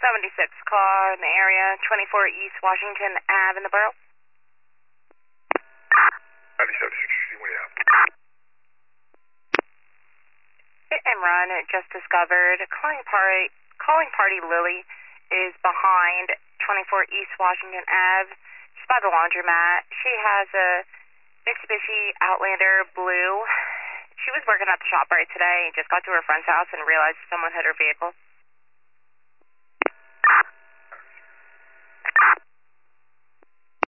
76 car in the area, 24 East Washington Ave in the borough. 9760, what do you have? Hit and run, just discovered. Calling party Lily is behind 24 East Washington Ave. She's by the laundromat. She has a Mitsubishi Outlander blue. She was working at the shop right today and just got to her friend's house and realized someone hit her vehicle.